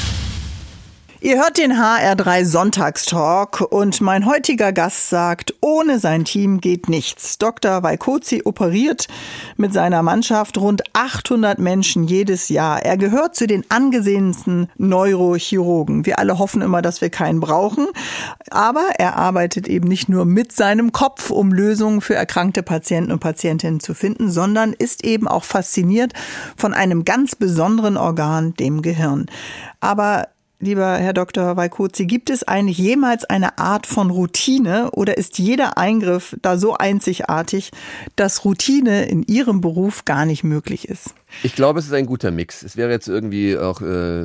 Ihr hört den HR3 Sonntagstalk und mein heutiger Gast sagt, ohne sein Team geht nichts. Dr. Vacozi operiert mit seiner Mannschaft rund 800 Menschen jedes Jahr. Er gehört zu den angesehensten Neurochirurgen. Wir alle hoffen immer, dass wir keinen brauchen, aber er arbeitet eben nicht nur mit seinem Kopf, um Lösungen für erkrankte Patienten und Patientinnen zu finden, sondern ist eben auch fasziniert von einem ganz besonderen Organ, dem Gehirn. Aber lieber Herr Dr. Vacozi, gibt es eigentlich jemals eine Art von Routine oder ist jeder Eingriff da so einzigartig, dass Routine in Ihrem Beruf gar nicht möglich ist? Ich glaube, es ist ein guter Mix. Es wäre jetzt irgendwie auch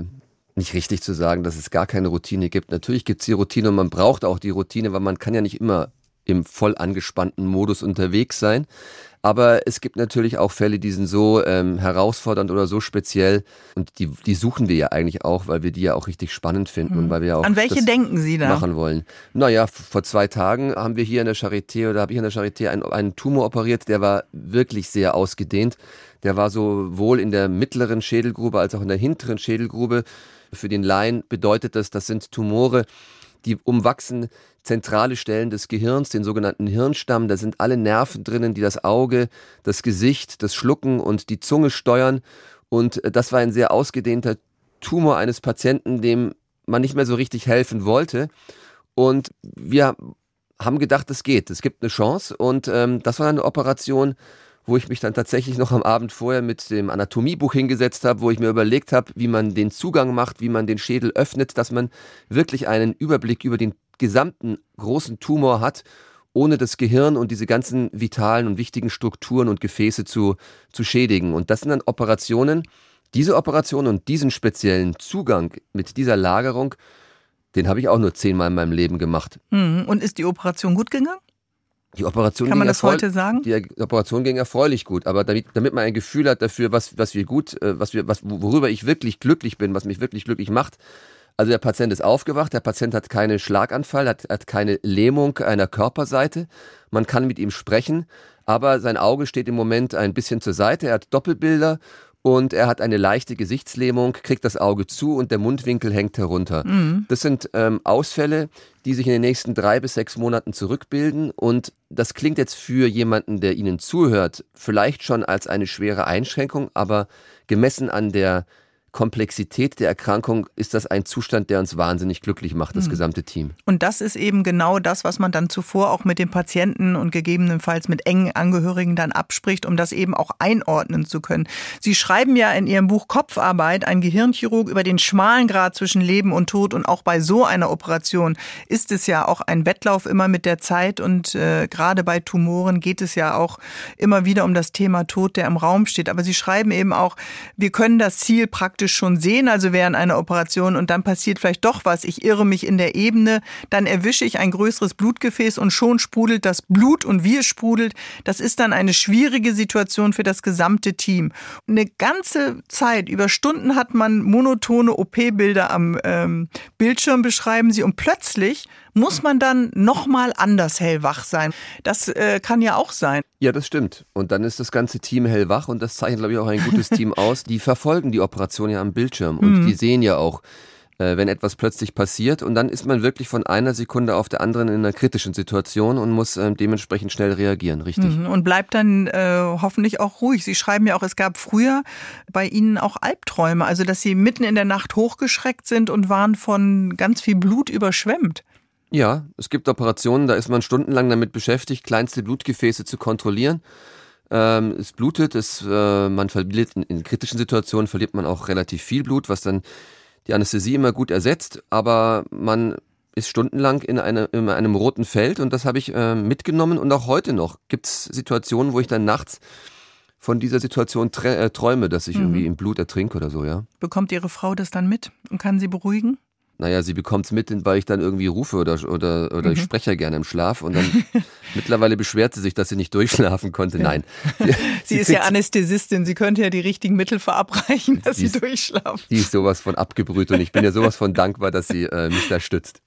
nicht richtig zu sagen, dass es gar keine Routine gibt. Natürlich gibt es die Routine und man braucht auch die Routine, weil man kann ja nicht immer im voll angespannten Modus unterwegs sein. Aber es gibt natürlich auch Fälle, die sind so herausfordernd oder so speziell und die suchen wir ja eigentlich auch, weil wir die ja auch richtig spannend finden und weil wir auch an welche denken Sie da? Machen wollen. Naja, vor 2 Tagen haben wir hier in der Charité oder habe ich in der Charité einen Tumor operiert, der war wirklich sehr ausgedehnt. Der war sowohl in der mittleren Schädelgrube als auch in der hinteren Schädelgrube. Für den Laien bedeutet das sind Tumore, die umwachsen zentrale Stellen des Gehirns, den sogenannten Hirnstamm. Da sind alle Nerven drinnen, die das Auge, das Gesicht, das Schlucken und die Zunge steuern. Und das war ein sehr ausgedehnter Tumor eines Patienten, dem man nicht mehr so richtig helfen wollte. Und wir haben gedacht, es geht, es gibt eine Chance. Und das war eine Operation, wo ich mich dann tatsächlich noch am Abend vorher mit dem Anatomiebuch hingesetzt habe, wo ich mir überlegt habe, wie man den Zugang macht, wie man den Schädel öffnet, dass man wirklich einen Überblick über den gesamten großen Tumor hat, ohne das Gehirn und diese ganzen vitalen und wichtigen Strukturen und Gefäße zu schädigen. Und das sind dann Operationen, diese Operation und diesen speziellen Zugang mit dieser Lagerung, den habe ich auch nur 10-mal in meinem Leben gemacht. Und ist die Operation gut gegangen? Die Operation Kann man das heute sagen? Die Operation ging erfreulich gut, aber damit man ein Gefühl hat dafür, worüber ich wirklich glücklich bin, was mich wirklich glücklich macht. Also der Patient ist aufgewacht, der Patient hat keinen Schlaganfall, hat keine Lähmung einer Körperseite. Man kann mit ihm sprechen, aber sein Auge steht im Moment ein bisschen zur Seite, er hat Doppelbilder und er hat eine leichte Gesichtslähmung, kriegt das Auge zu und der Mundwinkel hängt herunter. Das sind Ausfälle, die sich in den nächsten 3 bis 6 Monaten zurückbilden und das klingt jetzt für jemanden, der Ihnen zuhört, vielleicht schon als eine schwere Einschränkung, aber gemessen an der Komplexität der Erkrankung ist das ein Zustand, der uns wahnsinnig glücklich macht, das gesamte Team. Und das ist eben genau das, was man dann zuvor auch mit dem Patienten und gegebenenfalls mit engen Angehörigen dann abspricht, um das eben auch einordnen zu können. Sie schreiben ja in Ihrem Buch Kopfarbeit, ein Gehirnchirurg über den schmalen Grat zwischen Leben und Tod und auch bei so einer Operation ist es ja auch ein Wettlauf immer mit der Zeit und gerade bei Tumoren geht es ja auch immer wieder um das Thema Tod, der im Raum steht. Aber Sie schreiben eben auch, wir können das Ziel praktisch optisch schon sehen, also während einer Operation, und dann passiert vielleicht doch was. Ich irre mich in der Ebene, dann erwische ich ein größeres Blutgefäß und schon sprudelt das Blut und wie es sprudelt. Das ist dann eine schwierige Situation für das gesamte Team. Eine ganze Zeit, über Stunden hat man monotone OP-Bilder am Bildschirm, beschreiben sie, und plötzlich muss man dann nochmal anders hellwach sein. Das kann ja auch sein. Ja, das stimmt. Und dann ist das ganze Team hellwach und das zeichnet, glaube ich, auch ein gutes Team aus. Die verfolgen die Operation ja am Bildschirm und die sehen ja auch, wenn etwas plötzlich passiert, und dann ist man wirklich von einer Sekunde auf der anderen in einer kritischen Situation und muss dementsprechend schnell reagieren, richtig. Und bleibt dann hoffentlich auch ruhig. Sie schreiben ja auch, es gab früher bei Ihnen auch Albträume, also dass Sie mitten in der Nacht hochgeschreckt sind und waren von ganz viel Blut überschwemmt. Ja, es gibt Operationen, da ist man stundenlang damit beschäftigt, kleinste Blutgefäße zu kontrollieren. Es blutet, man verliert in kritischen Situationen verliert man auch relativ viel Blut, was dann die Anästhesie immer gut ersetzt, aber man ist stundenlang in einem roten Feld, und das habe ich mitgenommen, und auch heute noch gibt es Situationen, wo ich dann nachts von dieser Situation träume, dass ich irgendwie im Blut ertrinke oder so, ja. Bekommt Ihre Frau das dann mit und kann Sie beruhigen? Naja, sie bekommt es mit, weil ich dann irgendwie rufe oder ich spreche ja gerne im Schlaf, und dann mittlerweile beschwert sie sich, dass sie nicht durchschlafen konnte. Nein. Sie ist ja Anästhesistin, sie könnte ja die richtigen Mittel verabreichen, dass sie durchschlafen. Die ist sowas von abgebrüht, und ich bin ja sowas von dankbar, dass sie mich da stützt.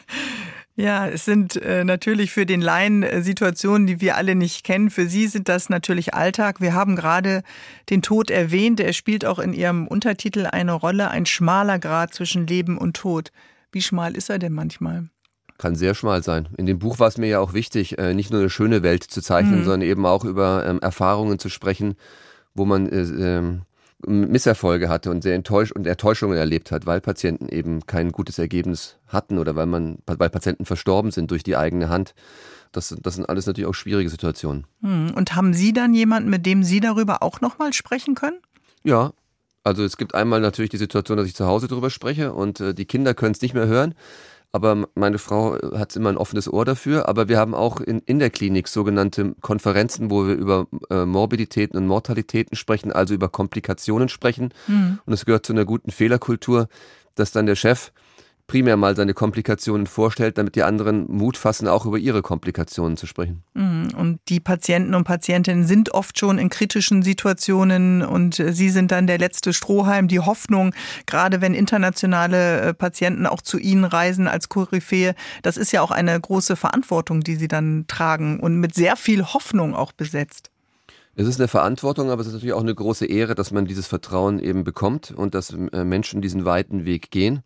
Ja, es sind natürlich für den Laien Situationen, die wir alle nicht kennen. Für Sie sind das natürlich Alltag. Wir haben gerade den Tod erwähnt. Er spielt auch in Ihrem Untertitel eine Rolle. Ein schmaler Grat zwischen Leben und Tod. Wie schmal ist er denn manchmal? Kann sehr schmal sein. In dem Buch war es mir ja auch wichtig, nicht nur eine schöne Welt zu zeichnen, sondern eben auch über Erfahrungen zu sprechen, wo man Misserfolge hatte und Enttäuschungen erlebt hat, weil Patienten eben kein gutes Ergebnis hatten oder weil Patienten verstorben sind durch die eigene Hand. Das sind alles natürlich auch schwierige Situationen. Und haben Sie dann jemanden, mit dem Sie darüber auch nochmal sprechen können? Ja, also es gibt einmal natürlich die Situation, dass ich zu Hause darüber spreche und die Kinder können es nicht mehr hören. Aber meine Frau hat immer ein offenes Ohr dafür. Aber wir haben auch in der Klinik sogenannte Konferenzen, wo wir über Morbiditäten und Mortalitäten sprechen, also über Komplikationen sprechen. Und es gehört zu einer guten Fehlerkultur, dass dann der Chef primär mal seine Komplikationen vorstellt, damit die anderen Mut fassen, auch über ihre Komplikationen zu sprechen. Und die Patienten und Patientinnen sind oft schon in kritischen Situationen und Sie sind dann der letzte Strohhalm, die Hoffnung, gerade wenn internationale Patienten auch zu Ihnen reisen als Koryphäe. Das ist ja auch eine große Verantwortung, die Sie dann tragen und mit sehr viel Hoffnung auch besetzt. Es ist eine Verantwortung, aber es ist natürlich auch eine große Ehre, dass man dieses Vertrauen eben bekommt und dass Menschen diesen weiten Weg gehen.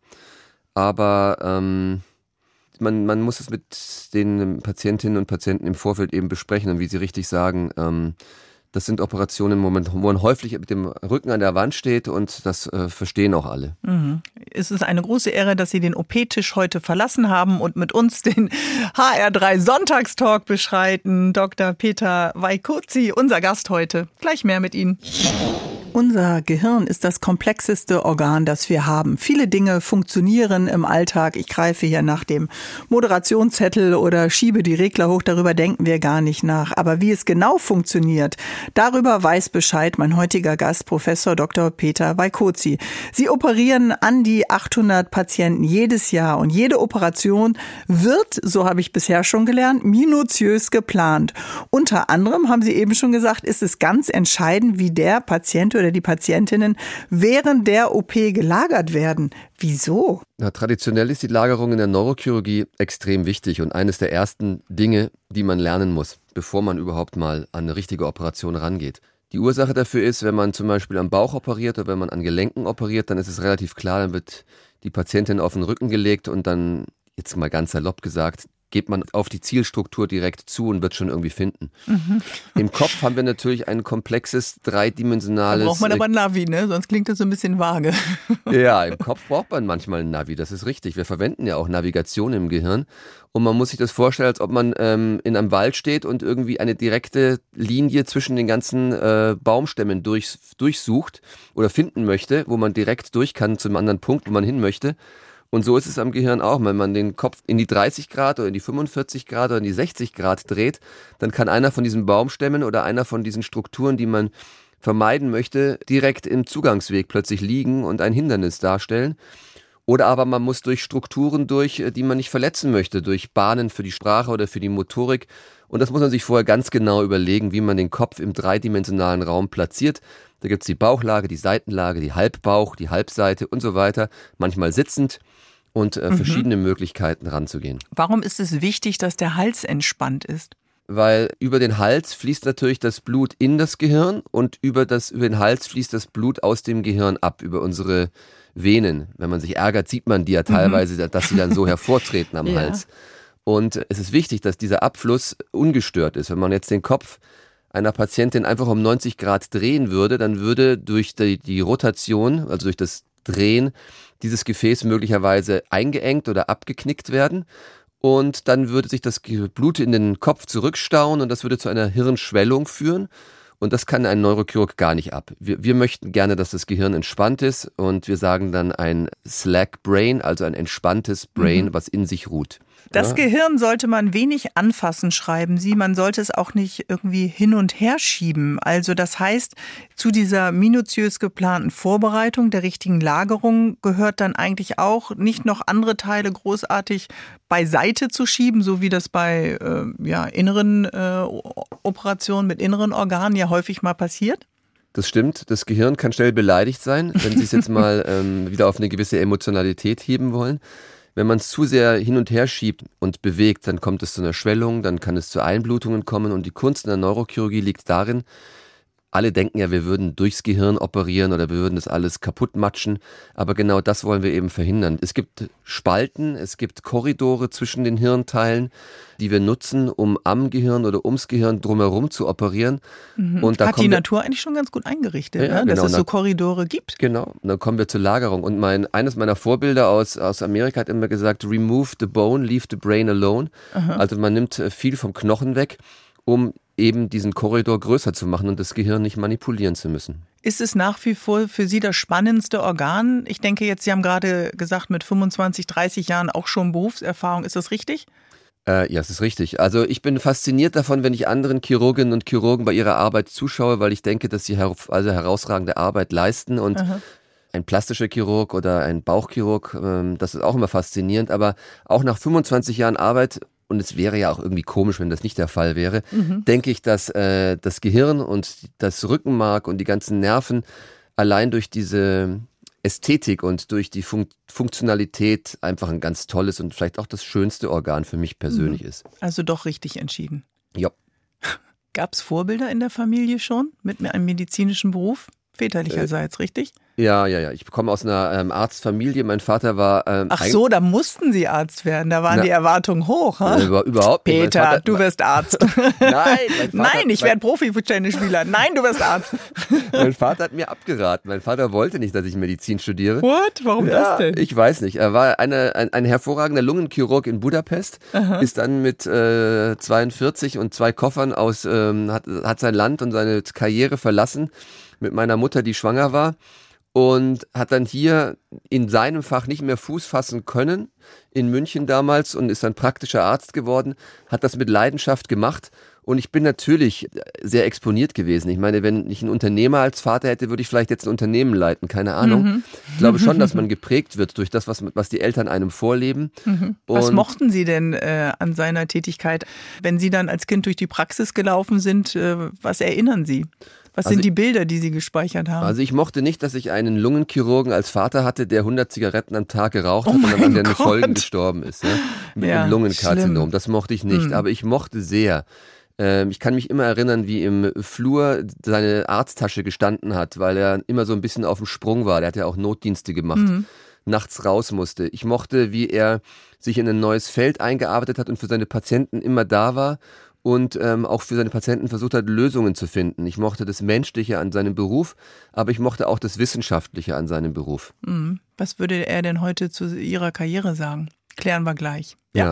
Aber man muss es mit den Patientinnen und Patienten im Vorfeld eben besprechen. Und wie Sie richtig sagen, das sind Operationen, wo man häufig mit dem Rücken an der Wand steht, und das verstehen auch alle. Es ist eine große Ehre, dass Sie den OP-Tisch heute verlassen haben und mit uns den HR3 Sonntagstalk beschreiten. Dr. Peter Vaicozi, unser Gast heute. Gleich mehr mit Ihnen. Unser Gehirn ist das komplexeste Organ, das wir haben. Viele Dinge funktionieren im Alltag. Ich greife hier nach dem Moderationszettel oder schiebe die Regler hoch. Darüber denken wir gar nicht nach. Aber wie es genau funktioniert, darüber weiß Bescheid mein heutiger Gast, Professor Dr. Peter Vaicozi. Sie operieren an die 800 Patienten jedes Jahr. Und jede Operation wird, so habe ich bisher schon gelernt, minutiös geplant. Unter anderem, haben Sie eben schon gesagt, ist es ganz entscheidend, wie der Patient oder die Patientinnen während der OP gelagert werden. Wieso? Na, traditionell ist die Lagerung in der Neurochirurgie extrem wichtig und eines der ersten Dinge, die man lernen muss, bevor man überhaupt mal an eine richtige Operation rangeht. Die Ursache dafür ist, wenn man zum Beispiel am Bauch operiert oder wenn man an Gelenken operiert, dann ist es relativ klar, dann wird die Patientin auf den Rücken gelegt und dann, jetzt mal ganz salopp gesagt, geht man auf die Zielstruktur direkt zu und wird schon irgendwie finden. Im Kopf haben wir natürlich ein komplexes, dreidimensionales... Da braucht man aber ein Navi, ne? Sonst klingt das so ein bisschen vage. Ja, im Kopf braucht man manchmal ein Navi, das ist richtig. Wir verwenden ja auch Navigation im Gehirn. Und man muss sich das vorstellen, als ob man in einem Wald steht und irgendwie eine direkte Linie zwischen den ganzen Baumstämmen durchsucht oder finden möchte, wo man direkt durch kann zum anderen Punkt, wo man hin möchte. Und so ist es am Gehirn auch. Wenn man den Kopf in die 30 Grad oder in die 45 Grad oder in die 60 Grad dreht, dann kann einer von diesen Baumstämmen oder einer von diesen Strukturen, die man vermeiden möchte, direkt im Zugangsweg plötzlich liegen und ein Hindernis darstellen. Oder aber man muss durch Strukturen durch, die man nicht verletzen möchte, durch Bahnen für die Sprache oder für die Motorik. Und das muss man sich vorher ganz genau überlegen, wie man den Kopf im dreidimensionalen Raum platziert. Da gibt es die Bauchlage, die Seitenlage, die Halbbauch, die Halbseite und so weiter. Manchmal sitzend und verschiedene Möglichkeiten ranzugehen. Warum ist es wichtig, dass der Hals entspannt ist? Weil über den Hals fließt natürlich das Blut in das Gehirn und über den Hals fließt das Blut aus dem Gehirn ab, über unsere Venen. Wenn man sich ärgert, sieht man die ja teilweise, dass sie dann so hervortreten am Hals. Und es ist wichtig, dass dieser Abfluss ungestört ist. Wenn man jetzt den Kopf einer Patientin einfach um 90 Grad drehen würde, dann würde durch die Rotation, also durch das Drehen, dieses Gefäß möglicherweise eingeengt oder abgeknickt werden. Und dann würde sich das Blut in den Kopf zurückstauen und das würde zu einer Hirnschwellung führen. Und das kann ein Neurochirurg gar nicht ab. Wir möchten gerne, dass das Gehirn entspannt ist und wir sagen dann ein Slack Brain, also ein entspanntes Brain, was in sich ruht. Das Gehirn sollte man wenig anfassen, schreiben Sie. Man sollte es auch nicht irgendwie hin und her schieben. Also das heißt, zu dieser minutiös geplanten Vorbereitung der richtigen Lagerung gehört dann eigentlich auch nicht noch andere Teile großartig beiseite zu schieben, so wie das bei inneren Operationen mit inneren Organen ja häufig mal passiert? Das stimmt. Das Gehirn kann schnell beleidigt sein, wenn Sie es jetzt mal wieder auf eine gewisse Emotionalität heben wollen. Wenn man es zu sehr hin und her schiebt und bewegt, dann kommt es zu einer Schwellung, dann kann es zu Einblutungen kommen und die Kunst in der Neurochirurgie liegt darin, alle denken ja, wir würden durchs Gehirn operieren oder wir würden das alles kaputt matschen, aber genau das wollen wir eben verhindern. Es gibt Spalten, es gibt Korridore zwischen den Hirnteilen, die wir nutzen, um am Gehirn oder ums Gehirn drumherum zu operieren. Und da hat die Natur eigentlich schon ganz gut eingerichtet, ja, dass genau, es so Korridore gibt. Genau, und dann kommen wir zur Lagerung. Und eines meiner Vorbilder aus Amerika hat immer gesagt, remove the bone, leave the brain alone. Also man nimmt viel vom Knochen weg, um eben diesen Korridor größer zu machen und das Gehirn nicht manipulieren zu müssen. Ist es nach wie vor für Sie das spannendste Organ? Ich denke jetzt, Sie haben gerade gesagt, mit 25, 30 Jahren auch schon Berufserfahrung. Ist das richtig? Ja, es ist richtig. Also ich bin fasziniert davon, wenn ich anderen Chirurginnen und Chirurgen bei ihrer Arbeit zuschaue, weil ich denke, dass sie herausragende Arbeit leisten und ein plastischer Chirurg oder ein Bauchchirurg, das ist auch immer faszinierend, aber auch nach 25 Jahren Arbeit, und es wäre ja auch irgendwie komisch, wenn das nicht der Fall wäre, denke ich, dass das Gehirn und das Rückenmark und die ganzen Nerven allein durch diese Ästhetik und durch die Funktionalität einfach ein ganz tolles und vielleicht auch das schönste Organ für mich persönlich ist. Also doch richtig entschieden. Ja. Gab es Vorbilder in der Familie schon mit einem medizinischen Beruf? Väterlicherseits, richtig? Ja. Ich komme aus einer Arztfamilie. Mein Vater war... Ach so, da mussten Sie Arzt werden. Da waren die Erwartungen hoch. Überhaupt nicht. Peter, du wirst Arzt. Nein, ich werde Profi-Tennisspieler. Nein, du wirst Arzt. Mein Vater hat mir abgeraten. Mein Vater wollte nicht, dass ich Medizin studiere. What? Warum das denn? Ich weiß nicht. Er war ein hervorragender Lungenchirurg in Budapest, ist dann mit 42 und 2 Koffern hat sein Land und seine Karriere verlassen, mit meiner Mutter, die schwanger war, und hat dann hier in seinem Fach nicht mehr Fuß fassen können, in München damals, und ist dann praktischer Arzt geworden, hat das mit Leidenschaft gemacht und ich bin natürlich sehr exponiert gewesen. Ich meine, wenn ich einen Unternehmer als Vater hätte, würde ich vielleicht jetzt ein Unternehmen leiten, keine Ahnung. Ich glaube schon, dass man geprägt wird durch das, was die Eltern einem vorleben. Was mochten Sie denn an seiner Tätigkeit? Wenn Sie dann als Kind durch die Praxis gelaufen sind, was erinnern Sie? Was sind die Bilder, die Sie gespeichert haben? Also ich mochte nicht, dass ich einen Lungenchirurgen als Vater hatte, der 100 Zigaretten am Tag geraucht hat und dann an den Folgen gestorben ist. Ja? Mit dem Lungenkarzinom. Schlimm. Das mochte ich nicht. Aber ich mochte sehr. Ich kann mich immer erinnern, wie im Flur seine Arzttasche gestanden hat, weil er immer so ein bisschen auf dem Sprung war. Der hat ja auch Notdienste gemacht. Nachts raus musste. Ich mochte, wie er sich in ein neues Feld eingearbeitet hat und für seine Patienten immer da war. Und auch für seine Patienten versucht hat, Lösungen zu finden. Ich mochte das Menschliche an seinem Beruf, aber ich mochte auch das Wissenschaftliche an seinem Beruf. Was würde er denn heute zu Ihrer Karriere sagen? Klären wir gleich. Ja.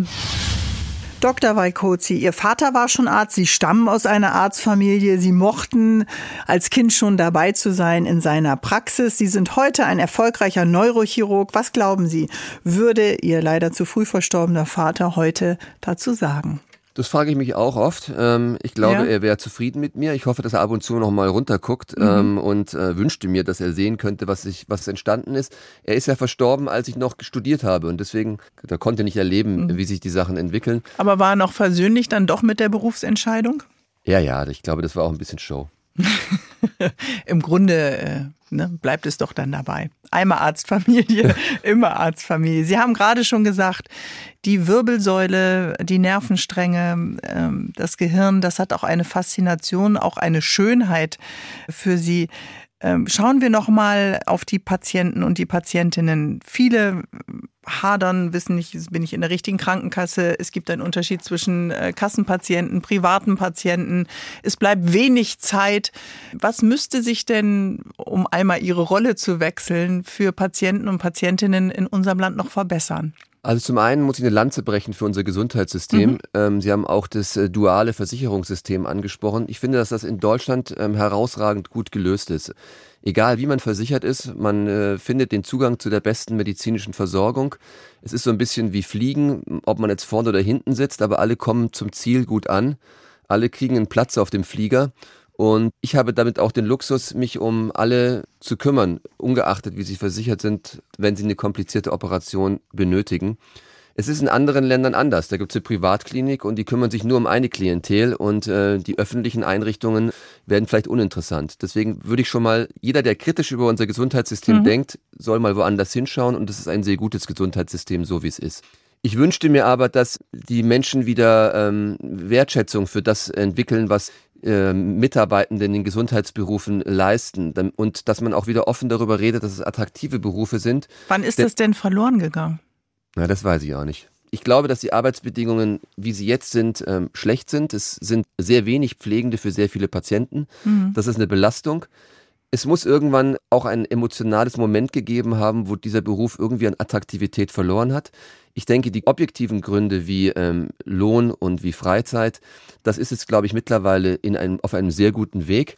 Dr. Waikozi, Ihr Vater war schon Arzt, Sie stammen aus einer Arztfamilie, Sie mochten als Kind schon dabei zu sein in seiner Praxis. Sie sind heute ein erfolgreicher Neurochirurg. Was glauben Sie, würde Ihr leider zu früh verstorbener Vater heute dazu sagen? Das frage ich mich auch oft. Ich glaube, er wäre zufrieden mit mir. Ich hoffe, dass er ab und zu noch mal runterguckt und wünschte mir, dass er sehen könnte, was entstanden ist. Er ist ja verstorben, als ich noch studiert habe und deswegen, da konnte er nicht erleben, wie sich die Sachen entwickeln. Aber war er noch versöhnlich dann doch mit der Berufsentscheidung? Ja, ich glaube, das war auch ein bisschen Show. Im Grunde bleibt es doch dann dabei. Einmal Arztfamilie, immer Arztfamilie. Sie haben gerade schon gesagt, die Wirbelsäule, die Nervenstränge, das Gehirn, das hat auch eine Faszination, auch eine Schönheit für Sie. Schauen wir noch mal auf die Patienten und die Patientinnen. Viele hadern, wissen nicht, bin ich in der richtigen Krankenkasse? Es gibt einen Unterschied zwischen Kassenpatienten, privaten Patienten. Es bleibt wenig Zeit. Was müsste sich denn, um einmal Ihre Rolle zu wechseln, für Patienten und Patientinnen in unserem Land noch verbessern? Also zum einen muss ich eine Lanze brechen für unser Gesundheitssystem. Sie haben auch das duale Versicherungssystem angesprochen. Ich finde, dass das in Deutschland herausragend gut gelöst ist. Egal wie man versichert ist, man findet den Zugang zu der besten medizinischen Versorgung. Es ist so ein bisschen wie Fliegen, ob man jetzt vorne oder hinten sitzt, aber alle kommen zum Ziel gut an. Alle kriegen einen Platz auf dem Flieger. Und ich habe damit auch den Luxus, mich um alle zu kümmern, ungeachtet wie sie versichert sind, wenn sie eine komplizierte Operation benötigen. Es ist in anderen Ländern anders. Da gibt es eine Privatklinik und die kümmern sich nur um eine Klientel und die öffentlichen Einrichtungen werden vielleicht uninteressant. Deswegen würde ich schon mal, jeder, der kritisch über unser Gesundheitssystem denkt, soll mal woanders hinschauen und es ist ein sehr gutes Gesundheitssystem, so wie es ist. Ich wünschte mir aber, dass die Menschen wieder Wertschätzung für das entwickeln, was Mitarbeitende in den Gesundheitsberufen leisten und dass man auch wieder offen darüber redet, dass es attraktive Berufe sind. Wann ist das denn verloren gegangen? Na, das weiß ich auch nicht. Ich glaube, dass die Arbeitsbedingungen, wie sie jetzt sind, schlecht sind. Es sind sehr wenig Pflegende für sehr viele Patienten. Das ist eine Belastung. Es muss irgendwann auch ein emotionales Moment gegeben haben, wo dieser Beruf irgendwie an Attraktivität verloren hat. Ich denke, die objektiven Gründe wie Lohn und wie Freizeit, das ist jetzt, glaube ich, mittlerweile auf einem sehr guten Weg.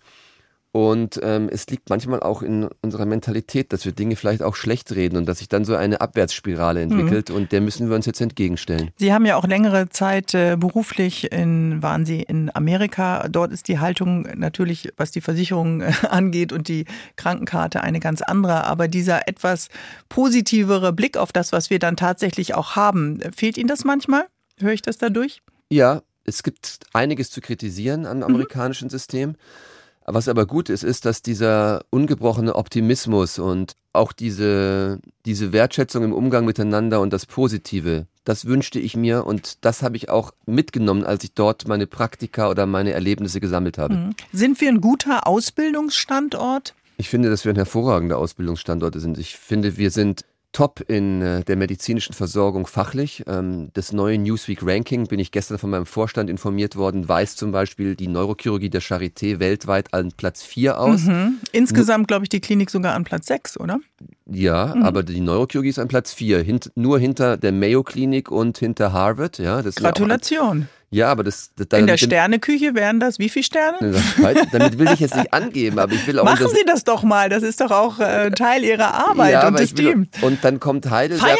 Und es liegt manchmal auch in unserer Mentalität, dass wir Dinge vielleicht auch schlecht reden und dass sich dann so eine Abwärtsspirale entwickelt und der müssen wir uns jetzt entgegenstellen. Sie haben ja auch längere Zeit beruflich waren Sie in Amerika. Dort ist die Haltung natürlich, was die Versicherung angeht und die Krankenkarte eine ganz andere. Aber dieser etwas positivere Blick auf das, was wir dann tatsächlich auch haben, fehlt Ihnen das manchmal? Höre ich das dadurch? Ja, es gibt einiges zu kritisieren am amerikanischen System. Was aber gut ist, dass dieser ungebrochene Optimismus und auch diese Wertschätzung im Umgang miteinander und das Positive, das wünschte ich mir und das habe ich auch mitgenommen, als ich dort meine Praktika oder meine Erlebnisse gesammelt habe. Sind wir ein guter Ausbildungsstandort? Ich finde, dass wir ein hervorragender Ausbildungsstandort sind. Ich finde, wir sind top in der medizinischen Versorgung fachlich. Das neue Newsweek-Ranking, bin ich gestern von meinem Vorstand informiert worden, weist zum Beispiel die Neurochirurgie der Charité weltweit an Platz 4 aus. Insgesamt, glaube ich, die Klinik sogar an Platz 6, oder? Ja, aber die Neurochirurgie ist an Platz 4, nur hinter der Mayo-Klinik und hinter Harvard. Ja, das Gratulation. Ja, aber in der Sterneküche wären das wie viele Sterne? Damit will ich jetzt nicht angeben, aber ich will auch... Machen Sie das doch mal, das ist doch auch Teil Ihrer Arbeit und des Teams. Und dann kommt Heidelberg,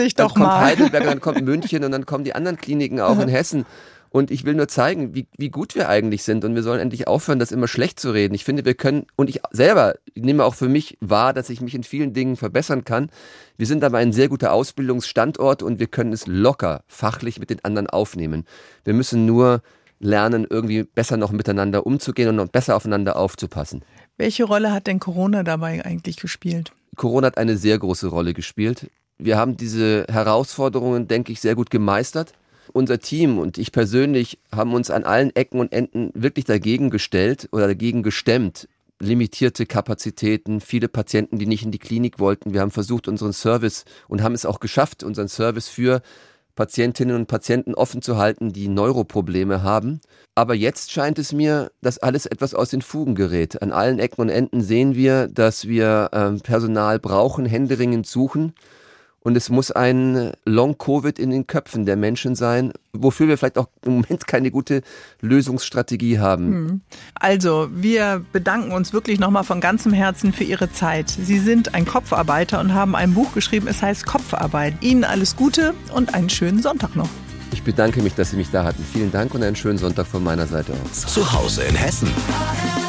dann kommt München und dann kommen die anderen Kliniken auch in Hessen. Und ich will nur zeigen, wie gut wir eigentlich sind und wir sollen endlich aufhören, das immer schlecht zu reden. Ich finde, wir können, und ich selber nehme auch für mich wahr, dass ich mich in vielen Dingen verbessern kann. Wir sind aber ein sehr guter Ausbildungsstandort und wir können es locker fachlich mit den anderen aufnehmen. Wir müssen nur lernen, irgendwie besser noch miteinander umzugehen und noch besser aufeinander aufzupassen. Welche Rolle hat denn Corona dabei eigentlich gespielt? Corona hat eine sehr große Rolle gespielt. Wir haben diese Herausforderungen, denke ich, sehr gut gemeistert. Unser Team und ich persönlich haben uns an allen Ecken und Enden wirklich dagegen gestellt oder dagegen gestemmt. Limitierte Kapazitäten, viele Patienten, die nicht in die Klinik wollten. Wir haben versucht, unseren Service und haben es auch geschafft, unseren Service für Patientinnen und Patienten offen zu halten, die Neuroprobleme haben. Aber jetzt scheint es mir, dass alles etwas aus den Fugen gerät. An allen Ecken und Enden sehen wir, dass wir Personal brauchen, händeringend suchen. Und es muss ein Long-Covid in den Köpfen der Menschen sein, wofür wir vielleicht auch im Moment keine gute Lösungsstrategie haben. Also, wir bedanken uns wirklich nochmal von ganzem Herzen für Ihre Zeit. Sie sind ein Kopfarbeiter und haben ein Buch geschrieben, es heißt Kopfarbeit. Ihnen alles Gute und einen schönen Sonntag noch. Ich bedanke mich, dass Sie mich da hatten. Vielen Dank und einen schönen Sonntag von meiner Seite aus. Zu Hause in Hessen.